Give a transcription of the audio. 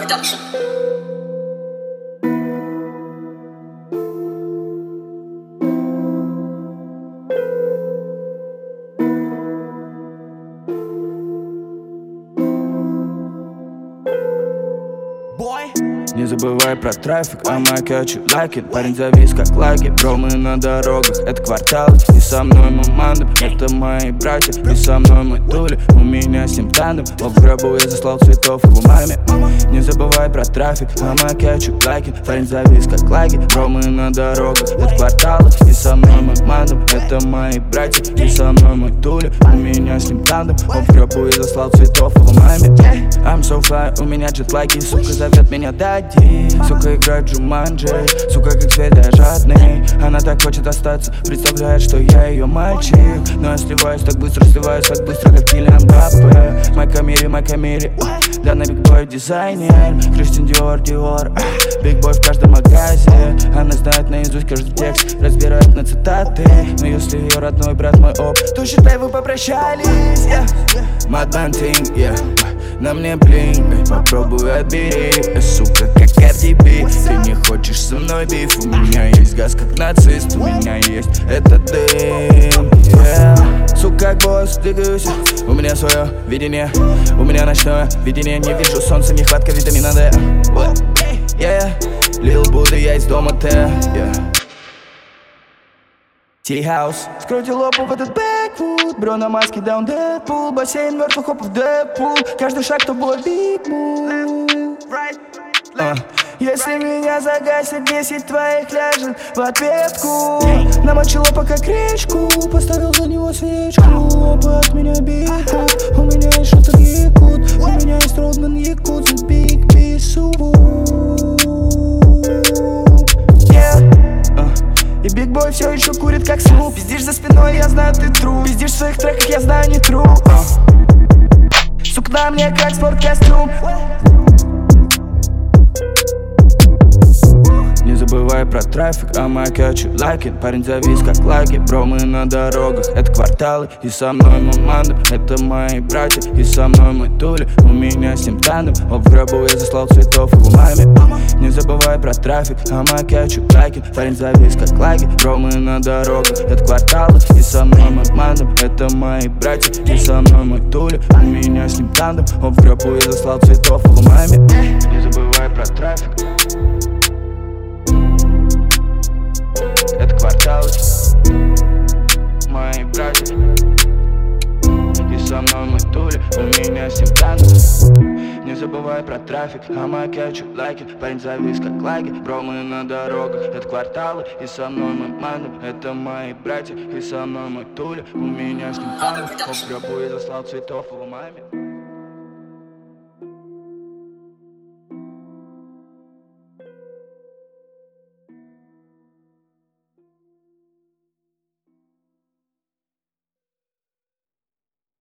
Production. Не забывай про трафик, а my catch you like it. Парень завис как лайки, бро, мы на дорогах, это кварталы. И со мной мой мандом, это мои братья. И со мной мой тули, у меня с ним тандем. В гробу я заслал цветов его маме. Не забывай про трафик, а my catch you like it. Парень завис как лайки, бро, мы на дорогах, это кварталы. И со мной мой мандом, это мои братья. И со мной мой тули, у меня с ним тандем. В гробу я заслал цветов его маме. I'm so fly, у меня джетлайки, сука зовет меня дади. Сука играет Джуманджи, сука как зверь, я жадный. Она так хочет остаться, представляет, что я ее мальчик. Но я сливаюсь так быстро, как Киллиан Мбаппе. Май Камири, да на бигбой дизайнер. Кристиан Диор, бигбой в каждом магазе. Она знает наизусть каждый текст, разбирает на цитаты. Но если ее родной брат мой оп, то считай вы попрощались, Мадман Тинг, на мне блин, попробуй отбери, сука, как Cardi B. Ты не хочешь со мной биф, у меня есть газ как нацист, у меня есть этот дым, Сука, как босс, двигаюсь, у меня свое видение, у меня ночное видение. Не вижу солнца, нехватка витамина D, Лил Будда, я из дома Т, Ти-хаус. Скройте лопу в этот бэкфут, бро на маске даун Дэдпул. Бассейн мертвых хопов Дэдпул. Каждый шаг тобой биг мув. Если меня загасит, 10 твоих ляжет в ответку. Намочил лопа как речку, поставил за него свечку. Опа от меня бикут, у меня есть шутер якут. У меня есть Родман якут, за биг пису. И бигбой все еще курит как слуп. Пиздишь за спиной, я знаю, ты тру. Пиздишь в своих треках, я знаю, не тру. Сука на мне как спорткостюм. Не забывай про трафик, а my catch you like it. Парень завис как лайки, бро, мы на дорогах, это кварталы. И со мной мой мандом, это мои братья. И со мной мой тули, у меня с ним тандем. В гробу я заслал цветов его маме. Не забывай про трафик, а my catch you like it. Парень завис как лайки, бро, мы на дорогах, это кварталы. И со мной мой мандом, это мои братья. И со мной мой тули, у меня с ним тандем. В гробу я заслал цветов его маме. Не забывай про трафик, это кварталы, мои братья. И со мной мой тули, у меня с ним тандем. Не забывай про трафик, а my catch you like it. Парень завис как лайки, бро, мы на дорогах, это кварталы. И со мной мой мандом, это мои братья. И со мной мой тули, у меня с ним тандем. В гробу я заслал цветов его маме.